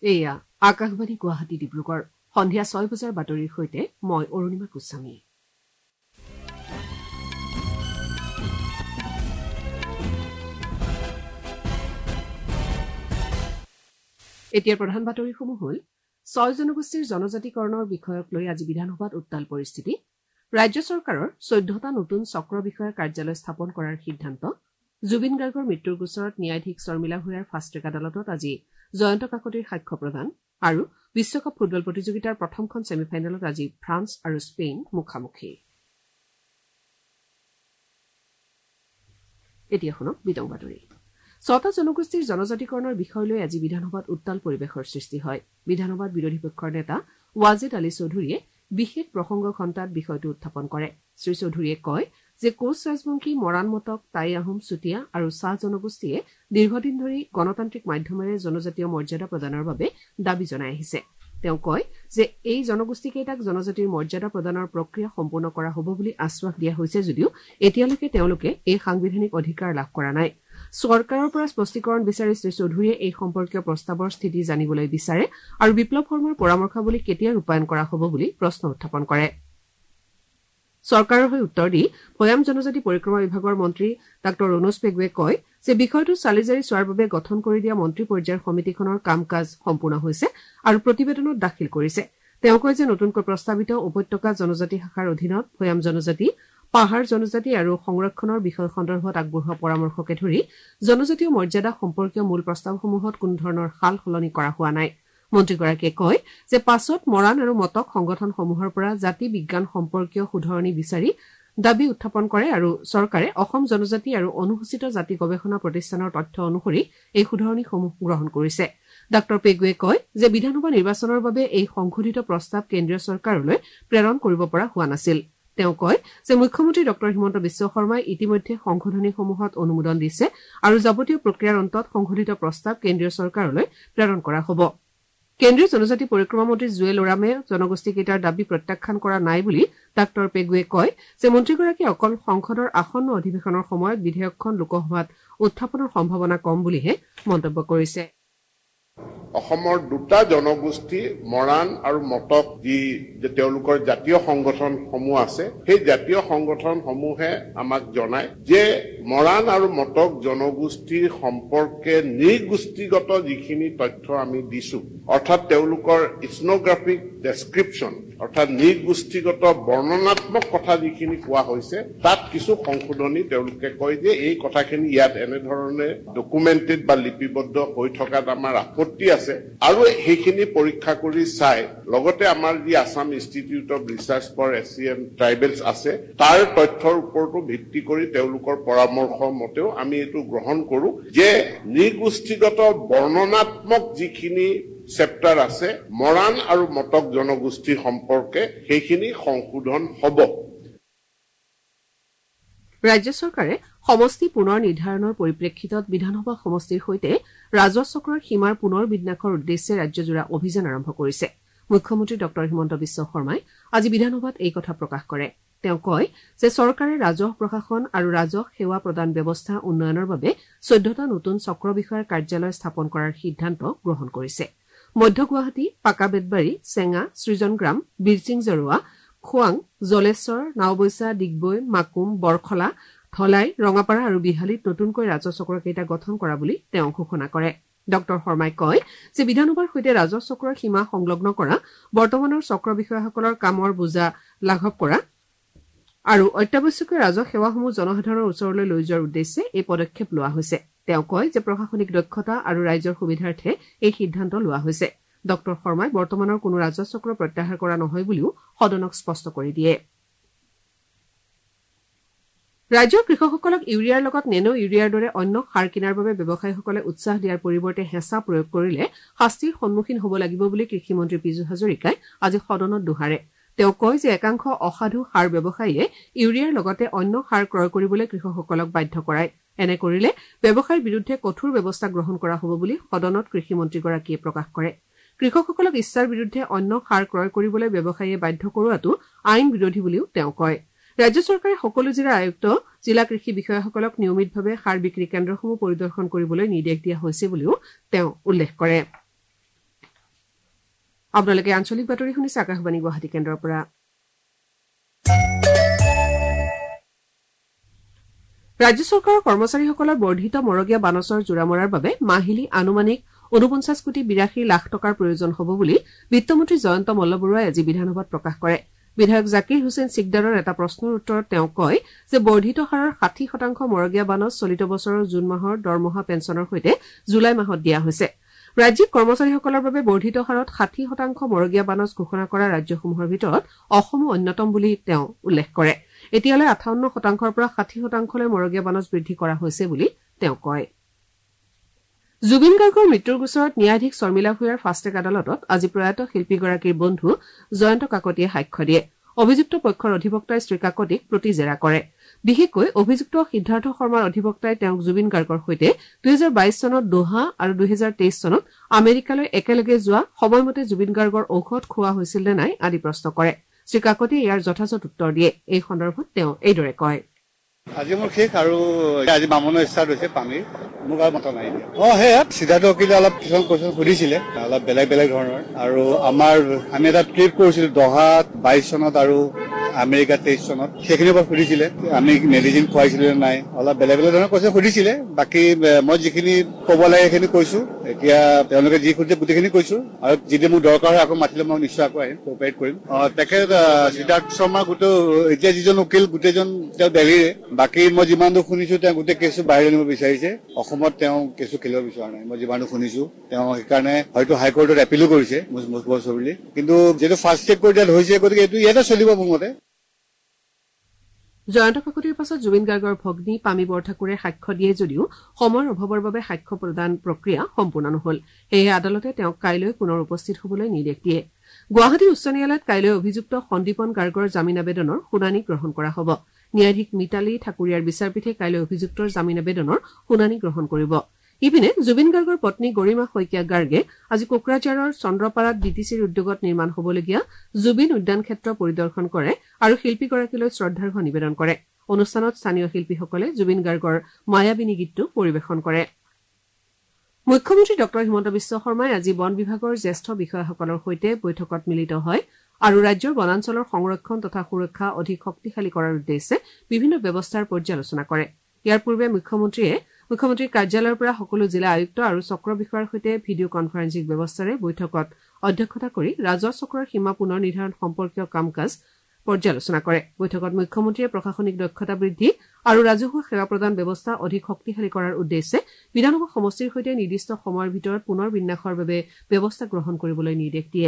এয়া আকাশবাণী গুৱাহাটী ডিব্ৰুগড় সন্ধিয়া 6 বজাৰ বাতৰিৰ সৈতে মই অৰুণিমা গোস্বামী। এতিয়া প্ৰধান বাতৰিসমূহ হ'ল 6 জনগোষ্ঠীৰ জনজাতিকৰণৰ বিষয়ক লৈ আজি বিধানসভাত উত্তাল পৰিস্থিতি। ৰাজ্য চৰকাৰৰ 14টা নতুন চক্ৰ বিষয়াৰ কাৰ্যালয় স্থাপন কৰাৰ সিদ্ধান্ত। জুবিন গাৰ্গৰ মৃত্যুৰ গোচৰত ন্যায়াধীশ শৰ্মিলা ভূঞাৰ ফাষ্ট ট্ৰেক আদালতত আজি জয়ন্ত কাকতিৰ সাক্ষ্য প্ৰদান আৰু বিশ্বকাপ ফুটবল প্ৰতিযোগিতাৰ প্ৰথমখন ছেমিফাইনেলত আজি ফ্ৰান্স আৰু স্পেইন মুখামুখি। এতিয়া শুনক বিতং বাতৰি। 6টা জনগোষ্ঠীৰ জনজাতিকৰণৰ বিষয় লৈ আজি বিধানসভাত উত্তাল পৰিৱেশৰ সৃষ্টি হয়। বিধানসভাত বিৰোধী পক্ষৰ নেতা ৱাজেদ আলী চৌধুৰীয়ে বিশেষ প্ৰসংগ ঘণ্টাত বিষয়টো উত্থাপন কৰে। শ্ৰীচৌধুৰীয়ে কয় যে কোচ ৰাজবংশী, মৰাণ মটক, টাই আহোম, চুতীয়া আৰু চাহ জনগোষ্ঠীয়ে দীৰ্ঘদিন ধৰি গণতান্ত্ৰিক মাধ্যমেৰে জনজাতীয় মৰ্যাদা প্ৰদানৰ বাবে দাবী জনাই আহিছে। তেওঁ কয় যে এই জনগোষ্ঠীকেইটাক জনজাতিৰ মৰ্যাদা প্ৰদানৰ প্ৰক্ৰিয়া সম্পূৰ্ণ কৰা হ'ব বুলি আশ্বাস দিয়া হৈছে যদিও এতিয়ালৈকে তেওঁলোকে এই সাংবিধানিক অধিকাৰ লাভ কৰা নাই। চৰকাৰৰ পৰা স্পষ্টীকৰণ বিচাৰি শ্ৰীচৌধুৰীয়ে এই সম্পৰ্কীয় প্ৰস্তাৱৰ স্থিতি জানিবলৈ বিচাৰে আৰু বিপ্লৱ শৰ্মাৰ পৰামৰ্শাৱলী কেতিয়া ৰূপায়ণ কৰা হ'ব বুলি প্ৰশ্ন উত্থাপন কৰে। চৰকাৰৰ হৈ উত্তৰ দি ভৈয়াম জনজাতি পৰিক্ৰমা বিভাগৰ মন্ত্ৰী ডাঃ ৰণোজ পেগুৱে কয় যে বিষয়টো চালিজাৰি চোৱাৰ বাবে গঠন কৰি দিয়া মন্ত্ৰী পৰ্যায়ৰ সমিতিখনৰ কাম কাজ সম্পূৰ্ণ হৈছে আৰু প্ৰতিবেদনত দাখিল কৰিছে। তেওঁ কয় যে নতুনকৈ প্ৰস্তাৱিত উপত্যকা জনজাতি শাখাৰ অধীনত ভৈয়াম জনজাতি, পাহাৰ জনজাতি আৰু সংৰক্ষণৰ বিষয় সন্দৰ্ভত আগবঢ়োৱা পৰামৰ্শকে ধৰি জনজাতীয় মৰ্যাদা সম্পৰ্কীয় মূল প্ৰস্তাৱসমূহত কোনো ধৰণৰ সাল সলনি কৰা হোৱা নাই। মন্ত্ৰীগৰাকীয়ে কয় যে পাছত মৰাণ আৰু মটক সংগঠনসমূহৰ পৰা জাতি বিজ্ঞান সম্পৰ্কীয় শুধৰণি বিচাৰি দাবী উত্থাপন কৰে আৰু চৰকাৰে অসম জনজাতি আৰু অনুসূচিত জাতি গৱেষণা প্ৰতিষ্ঠানৰ তথ্য অনুসৰি এই শুধৰণিসমূহ গ্ৰহণ কৰিছে। ডাঃ পেগুৱে কয় যে বিধানসভা নিৰ্বাচনৰ বাবে এই সংশোধিত প্ৰস্তাৱ কেন্দ্ৰীয় চৰকাৰলৈ প্ৰেৰণ কৰিব পৰা হোৱা নাছিল। তেওঁ কয় যে মুখ্যমন্ত্ৰী ডঃ হিমন্ত বিশ্ব শৰ্মাই ইতিমধ্যে সংশোধনীসমূহত অনুমোদন দিছে আৰু যাৱতীয় প্ৰক্ৰিয়াৰ অন্তত সংশোধিত প্ৰস্তাৱ কেন্দ্ৰীয় চৰকাৰলৈ প্ৰেৰণ কৰা হ'ব। কেন্দ্ৰীয় জনজাতি পৰিক্ৰমা মন্ত্ৰী জুৱেল ওৰামে জনগোষ্ঠীকেইটাৰ দাবী প্ৰত্যাখ্যান কৰা নাই বুলি ডাঃ পেগুৱে কয় যে মন্ত্ৰীগৰাকীয়ে অকল সংসদৰ আসন্ন অধিৱেশনৰ সময়ত বিধেয়কখন লোকসভাত উত্থাপনৰ সম্ভাৱনা কম বুলিহে মন্তব্য কৰিছে। অসমৰ দুটা জনগোষ্ঠী মৰাণ আৰু মটক যি তেওঁলোকৰ জাতীয় সংগঠনসমূহ আছে, সেই জাতীয় সংগঠনসমূহে আমাক জনায় যে মৰাণ আৰু মটক জনগোষ্ঠীৰ সম্পৰ্কে নৃগোষ্ঠীগত যিখিনি তথ্য আমি দিছো, অৰ্থাৎ তেওঁলোকৰ ইথনোগ্ৰাফিক ডেছক্ৰিপশ্যন অৰ্থাৎ নৃগোষ্ঠীগত বৰ্ণনাত্মক কথা যিখিনি কোৱা হৈছে তাত কিছু সংশোধনী তেওঁলোকে কয় যে এই কথাখিনি ইয়াত এনেধৰণে ডকুমেণ্টেড বা লিপিবদ্ধ হৈ থকাত আমাৰ আপত্তি আছে আৰু সেইখিনি পৰীক্ষা কৰি চাই লগতে আমাৰ যি Assam institute of research for Asian tribals আছে তাৰ তথ্যৰ ওপৰতো ভিত্তি কৰি তেওঁলোকৰ পৰামৰ্শ মতেও আমি এইটো গ্ৰহণ কৰো যে নৃগোষ্ঠীগত বৰ্ণনাত্মক যিখিনি চেপ্টাৰ আছে মৰাণ আৰু মটক জনগোষ্ঠীৰ সম্পৰ্কে সেইখিনি সংশোধন হ'ব। ৰাজ্য চৰকাৰে সমষ্টি পুনৰ নিৰ্ধাৰণৰ পৰিপ্ৰেক্ষিতত বিধানসভা সমষ্টিৰ সৈতে ৰাজহ চক্ৰৰ সীমাৰ পুনৰ বিন্যাসৰ উদ্দেশ্যে ৰাজ্যজোৰা অভিযান আৰম্ভ কৰিছে। মুখ্যমন্ত্ৰী ডঃ হিমন্ত বিশ্ব শৰ্মাই আজি বিধানসভাত এই কথা প্ৰকাশ কৰে। তেওঁ কয় যে চৰকাৰে ৰাজহ প্ৰশাসন আৰু ৰাজহ সেৱা প্ৰদান ব্যৱস্থা উন্নয়নৰ বাবে 14টা নতুন চক্ৰ বিষয়াৰ কাৰ্যালয় স্থাপন কৰাৰ সিদ্ধান্ত গ্ৰহণ কৰিছে। মধ্য গুৱাহাটী, পাকা বেতবাৰী, চেঙা, সৃজনগ্ৰাম, বীৰচিং জৰুৱা, খোৱাং, জলেশ্বৰ, নাওবৈচা, ডিগবৈ, মাকুম, বৰখলা, ধলাই, ৰঙাপাৰা আৰু বিহালীত নতুনকৈ ৰাজহ চক্ৰকেইটা গঠন কৰা বুলি তেওঁ ঘোষণা কৰে। ডঃ শৰ্মাই কয় যে বিধানসভাৰ সৈতে ৰাজহ চক্ৰৰ সীমা সংলগ্ন কৰা, বৰ্তমানৰ চক্ৰ বিষয়াসকলৰ কামৰ বোজা লাঘৱ কৰা আৰু অত্যাৱশ্যকীয় ৰাজহ সেৱাসমূহ জনসাধাৰণৰ ওচৰলৈ লৈ যোৱাৰ উদ্দেশ্যে এই পদক্ষেপ লোৱা হৈছে। তেওঁ কয় যে প্ৰশাসনিক দক্ষতা আৰু ৰাইজৰ সুবিধাৰ্থে এই সিদ্ধান্ত লোৱা হৈছে। ডঃ শৰ্মাই বৰ্তমানৰ কোনো ৰাজহ চক্ৰ প্ৰত্যাহাৰ কৰা নহয় বুলিও সদনক স্পষ্ট কৰি দিয়ে। ৰাজ্যৰ কৃষকসকলক ইউৰিয়াৰ লগত নেনো ইউৰিয়াৰ দৰে অন্য সাৰ কিনাৰ বাবে ব্যৱসায়ীসকলে উৎসাহ দিয়াৰ পৰিৱৰ্তে হেঁচা প্ৰয়োগ কৰিলে শাস্তিৰ সন্মুখীন হ'ব লাগিব বুলি কৃষিমন্ত্ৰী পীযুষ হাজৰিকাই আজি সদনত দোহাৰে। তেওঁ কয় যে একাংশ অসাধু সাৰ ব্যৱসায়ীয়ে ইউৰিয়াৰ লগতে অন্য সাৰ ক্ৰয় কৰিবলৈ কৃষকসকলক বাধ্য কৰায়। এনে কৰিলে ব্যৱসায়ীৰ বিৰুদ্ধে কঠোৰ ব্যৱস্থা গ্ৰহণ কৰা হ'ব বুলি সদনত কৃষিমন্ত্ৰীগৰাকীয়ে প্ৰকাশ কৰে। কৃষকসকলক ইচ্ছাৰ বিৰুদ্ধে অন্য সাৰ ক্ৰয় কৰিবলৈ ব্যৱসায়ীয়ে বাধ্য কৰোৱাটো আইন বিৰোধী বুলিও তেওঁ কয়। ৰাজ্য চৰকাৰে সকলো জিলাৰ আয়ুক্ত, জিলা কৃষি বিষয়াসকলক নিয়মিতভাৱে সাৰ বিক্ৰী কেন্দ্ৰসমূহ পৰিদৰ্শন কৰিবলৈ নিৰ্দেশ দিয়া হৈছে বুলিও তেওঁ উল্লেখ কৰে। আপোনালোকে আঞ্চলিক বাতৰি শুনিছে আকাশবাণী গুৱাহাটী কেন্দ্ৰৰ পৰা। ৰাজ্য চৰকাৰৰ কৰ্মচাৰীসকলৰ বৰ্ধিত মৰগীয়া বানচৰ জোৰা মৰাৰ বাবে মাহিলী আনুমানিক ৪৯ কোটি ৮২ লাখ টকাৰ প্ৰয়োজন হ'ব বুলি বিত্তমন্ত্ৰী জয়ন্ত মল্লবৰুৱাই আজি বিধানসভাত প্ৰকাশ কৰে। বিধায়ক জাকিৰ হুছেইন চিকদাৰৰ এটা প্ৰশ্নৰ উত্তৰত তেওঁ কয় যে বৰ্ধিত হাৰৰ ৬০% মৰগীয়া বানচ চলিত বছৰৰ জুন মাহৰ দৰমহা পেঞ্চনৰ সৈতে জুলাই মাহত দিয়া হৈছে। ৰাজ্যিক কৰ্মচাৰীসকলৰ বাবে বৰ্ধিত হাৰত ৬০% মৰগীয়া বানচ ঘোষণা কৰা ৰাজ্যসমূহৰ ভিতৰত অসমো অন্যতম বুলি তেওঁ উল্লেখ কৰে। এতিয়ালৈ ৫৮%ৰ পৰা ৬০%লৈ মৰগীয়া বানচ বৃদ্ধি কৰা হৈছে বুলি তেওঁ কয়। জুবিন গাৰ্গৰ মৃত্যুৰ গোচৰত ন্যায়াধীশ শৰ্মিলা ভূঞাৰ ফাষ্টেগ আদালতত আজি প্ৰয়াত শিল্পীগৰাকীৰ বন্ধু জয়ন্ত কাকতিয়ে সাক্ষ্য দিয়ে। অভিযুক্ত পক্ষৰ অধিবক্তাই শ্ৰী কাকতিক প্ৰতিজেৰা কৰে। বিশেষকৈ অভিযুক্ত সিদ্ধাৰ্থ শৰ্মাৰ অধিবক্তাই তেওঁক জুবিন গাৰ্গৰ সৈতে ২০২২ চনত দোহা আৰু ২০২৩ চনত আমেৰিকালৈ একেলগে যোৱা সময়মতে জুবিন গাৰ্গৰ ঔষধ খোৱা হৈছিল নে নাই আদি প্ৰশ্ন কৰে। শ্ৰী কাকতিয়ে ইয়াৰ যথাযথ উত্তৰ দিয়ে। এই সন্দৰ্ভত তেওঁ এইদৰে কয়। আজি মোৰ শেষ আৰু আজি বামনৰ ষ্টাৰ্ট হৈছে পানীৰ মোক আৰু মতা নাই। সেয়া সিদ্ধাৰ্থ অকিলে অলপ কিছুমান কুৱেশ্যন সুধিছিলে অলপ বেলেগ ধৰণৰ আৰু আমি এটা ট্ৰিপ কৰিছিলো দহাত ২২ চনত আৰু আমেৰিকা ২৩ চনত সেইখিনিৰ পৰা সুধিছিলে আমি মেডিচিন খুৱাইছিলো নে নাই অলপ বেলেগ ধৰণৰ কুৱেশ্যন সুধিছিলে। বাকী মই যিখিনি ক'ব লাগে সেইখিনি কৈছো। এতিয়া তেওঁলোকে যি সুধিছে গোটেইখিনি কৈছো আৰু যদি মোৰ দৰকাৰ হয় আকৌ মাতিলে মই নিশ্চয় আকৌ আহিম কোঅপাৰেট কৰিম। তেখেত সিদ্ধাৰ্থ শৰ্মা গোটেই এতিয়া যিজন উকিল গোটেইজন তেওঁ দেল্লীৰে। বাকী মই যিমান দূৰ শুনিছো তেওঁ গোটেই কেছটো বাহিৰ আনিব বিচাৰিছে। অসমত তেওঁ কেছটো খেলিব বিচৰা নাই মই যিমান দূৰ শুনিছো। তেওঁ সেইকাৰণে হয়তো হাইকোৰ্টত এপিলো কৰিছে মুজবছ বুলি। কিন্তু যিহেতু ফাষ্ট ট্ৰেক কৰি দিয়াত হৈছে গতিকে এইটো ইয়াতে চলিব মোৰ মতে। জয়ন্ত কাকতিৰ পাছত জুবিন গাৰ্গৰ ভগ্নী পামী বৰঠাকুৰে সাক্ষ্য দিয়ে যদিও সময়ৰ অভাৱৰ বাবে সাক্ষ্য প্ৰদান প্ৰক্ৰিয়া সম্পূৰ্ণ নহল। সেয়েহে আদালতে তেওঁক কাইলৈ পুনৰ উপস্থিত হবলৈ নিৰ্দেশ দিয়ে। গুৱাহাটী উচ্চ ন্যায়ালয়ত কাইলৈ অভিযুক্ত সন্দীপন গাৰ্গৰ জামিন আবেদনৰ শুনানি গ্ৰহণ কৰা হ'ব। ন্যায়াধীশ মিতালী ঠাকুৰীয়াৰ বিচাৰপীঠে কাইলৈ অভিযুক্তৰ জামিন আবেদনৰ শুনানি গ্ৰহণ কৰিব। ইপিনে জুবিন গাৰ্গৰ পত্নী গৰিমা শইকীয়া গাৰ্গে আজি কোকৰাঝাৰৰ চন্দ্ৰপাৰাত ডিটিচিৰ উদ্যোগত নিৰ্মাণ হ'বলগীয়া জুবিন উদ্যান ক্ষেত্ৰ পৰিদৰ্শন কৰে আৰু শিল্পীগৰাকীলৈ শ্ৰদ্ধাৰ্ঘ্য নিবেদন কৰে। অনুষ্ঠানত স্থানীয় শিল্পীসকলে জুবিন গাৰ্গৰ মায়াবিনী গীতটো পৰিৱেশন কৰে। মুখ্যমন্ত্ৰী ডঃ হিমন্ত বিশ্ব শৰ্মাই আজি বন বিভাগৰ জ্যেষ্ঠ বিষয়াসকলৰ সৈতে বৈঠকত মিলিত হয় আৰু ৰাজ্যৰ বনাঞ্চলৰ সংৰক্ষণ তথা সুৰক্ষা অধিক শক্তিশালী কৰাৰ উদ্দেশ্যে বিভিন্ন ব্যৱস্থাৰ পৰ্যালোচনা কৰে। ইয়াৰ পূৰ্বে মুখ্যমন্ত্ৰীৰ কাৰ্যালয়ৰ পৰা সকলো জিলা আয়ুক্ত আৰু চক্ৰ বিষয়াৰ সৈতে ভিডিঅ' কনফাৰেন্সিং ব্যৱস্থাৰে বৈঠকত অধ্যক্ষতা কৰি ৰাজহ চক্ৰৰ সীমা পুনৰ নিৰ্ধাৰণ সম্পৰ্কীয় কাম কাজ পৰ্যালোচনা কৰে। বৈঠকত মুখ্যমন্ত্ৰীয়ে প্ৰশাসনিক দক্ষতা বৃদ্ধি আৰু ৰাজহুৱা সেৱা প্ৰদান ব্যৱস্থা অধিক শক্তিশালী কৰাৰ উদ্দেশ্যে বিধানসভা সমষ্টিৰ সৈতে নিৰ্দিষ্ট সময়ৰ ভিতৰত পুনৰ বিন্যাসৰ বাবে ব্যৱস্থা গ্ৰহণ কৰিবলৈ নিৰ্দেশ দিয়ে।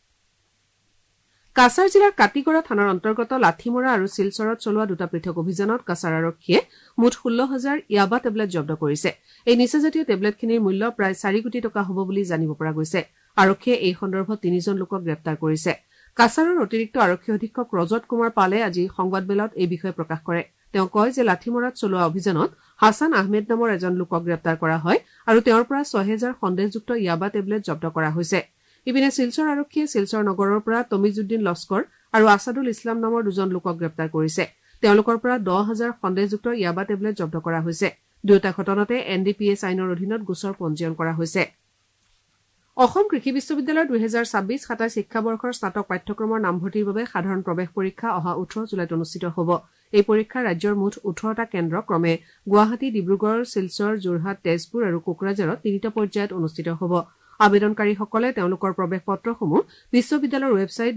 কাছাৰ জিলাৰ কাটিগড়া থানাৰ অন্তৰ্গত লাঠিমৰা আৰু শিলচৰত চলোৱা দুটা পৃথক অভিযানত কাছাৰ আৰক্ষীয়ে মুঠ ১৬,০০০ ইয়াবা টেবলেট জব্দ কৰিছে। এই নিচাজাতীয় টেবলেটখিনিৰ মূল্য প্ৰায় ৪ কোটি টকা হ'ব বুলি জানিব পৰা গৈছে। আৰক্ষীয়ে এই সন্দৰ্ভত ৩জন লোকক গ্ৰেপ্তাৰ কৰিছে। কাছাৰৰ অতিৰিক্ত আৰক্ষী অধীক্ষক ৰজত কুমাৰ পালে আজি সংবাদমেলত এই বিষয়ে প্ৰকাশ কৰে। তেওঁ কয় যে লাঠিমৰাত চলোৱা অভিযানত হাছান আহমেদ নামৰ এজন লোকক গ্ৰেপ্তাৰ কৰা হয় আৰু তেওঁৰ পৰা ৬,০০০ সন্দেহযুক্ত ইয়াবা টেবলেট জব্দ কৰা হৈছে। ইপিনে শিলচৰ আৰক্ষীয়ে শিলচৰ নগৰৰ পৰা তমিজুদ্দিন লস্কৰ আৰু আছাদুল ইছলাম নামৰ দুজন লোকক গ্ৰেপ্তাৰ কৰিছে। তেওঁলোকৰ পৰা ১০,০০০ সন্দেহযুক্ত ইয়াবা টেবলেট জব্দ কৰা হৈছে। দুয়োটা ঘটনাতে NDPS আইনৰ অধীনত গোচৰ পঞ্জীয়ন কৰা হৈছে। অসম কৃষি বিশ্ববিদ্যালয়ৰ ২০২৬-২৭ শিক্ষাবৰ্ষৰ স্নাতক পাঠ্যক্ৰমৰ নামভৰ্তিৰ বাবে সাধাৰণ প্ৰৱেশ পৰীক্ষা অহা ১৮ জুলাইত অনুষ্ঠিত হ'ব। এই পৰীক্ষা ৰাজ্যৰ মুঠ ১৮টা কেন্দ্ৰ ক্ৰমে গুৱাহাটী, ডিব্ৰুগড়, শিলচৰ, যোৰহাট, তেজপুৰ আৰু কোকৰাঝাৰত ৩টা পৰ্যায়ত অনুষ্ঠিত হ'ব। আবেদনকাৰীসকলে তেওঁলোকৰ প্ৰৱেশ পত্ৰসমূহ বিশ্ববিদ্যালয়ৰ ৱেবছাইট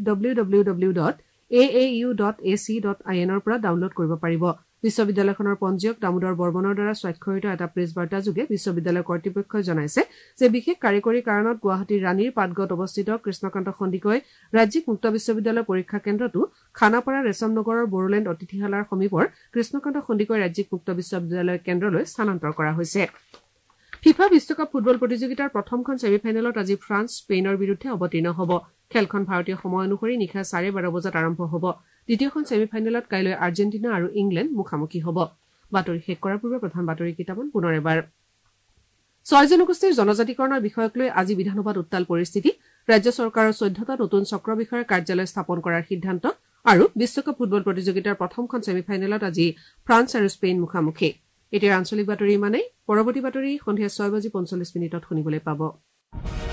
www.aau.ac.in ৰ পৰা ডাউনলোড কৰিব পাৰিব। বিশ্ববিদ্যালয়খনৰ পঞ্জীয়ক দামোদৰ বৰ্মনৰ দ্বাৰা স্বাক্ষৰিত এটা প্ৰেছ বাৰ্তাযোগে বিশ্ববিদ্যালয় কৰ্তৃপক্ষই জনাইছে যে বিশেষ কাৰিকৰী কাৰণত গুৱাহাটীৰ ৰাণীৰ পাটগত অৱস্থিত কৃষ্ণকান্ত সন্দিকৈ ৰাজ্যিক মুক্ত বিশ্ববিদ্যালয় পৰীক্ষা কেন্দ্ৰটো খানাপাৰা ৰেচম নগৰৰ বড়োলেণ্ড অতিথিশালাৰ সমীপৰ কৃষ্ণকান্ত সন্দিকৈ ৰাজ্যিক মুক্ত বিশ্ববিদ্যালয় কেন্দ্ৰলৈ স্থানান্তৰ কৰা হৈছে। ফিফা বিশ্বকাপ ফুটবল প্ৰতিযোগিতাৰ প্ৰথমখন ছেমি ফাইনেলত আজি ফ্ৰান্স স্পেইনৰ বিৰুদ্ধে অৱতীৰ্ণ হ'ব। খেলখন ভাৰতীয় সময় অনুসৰি নিশা 12:30 বজাত আৰম্ভ হ'ব। দ্বিতীয়খন ছেমি ফাইনেলত কাইলৈ আৰ্জেণ্টিনা আৰু ইংলেণ্ড মুখামুখি হ'ব। বাতৰি শেষ কৰাৰ পূৰ্বে প্ৰধান বাতৰি কেইটামান পুনৰ এবাৰ। ৬ জনগোষ্ঠীৰ জনজাতিকৰণৰ বিষয়ক লৈ আজি বিধানসভাত উত্তাল পৰিস্থিতি। ৰাজ্য চৰকাৰৰ 14টা নতুন চক্ৰ বিষয়াৰ কাৰ্যালয় স্থাপন কৰাৰ সিদ্ধান্ত আৰু বিশ্বকাপ ফুটবল প্ৰতিযোগিতাৰ প্ৰথমখন ছেমি ফাইনেলত আজি ফ্ৰান্স আৰু স্পেইন মুখামুখি। এতিয়া আঞ্চলিক বাতৰি ইমানেই। পৰৱৰ্তী বাতৰি সন্ধিয়া 6:45 শুনিবলৈ পাব।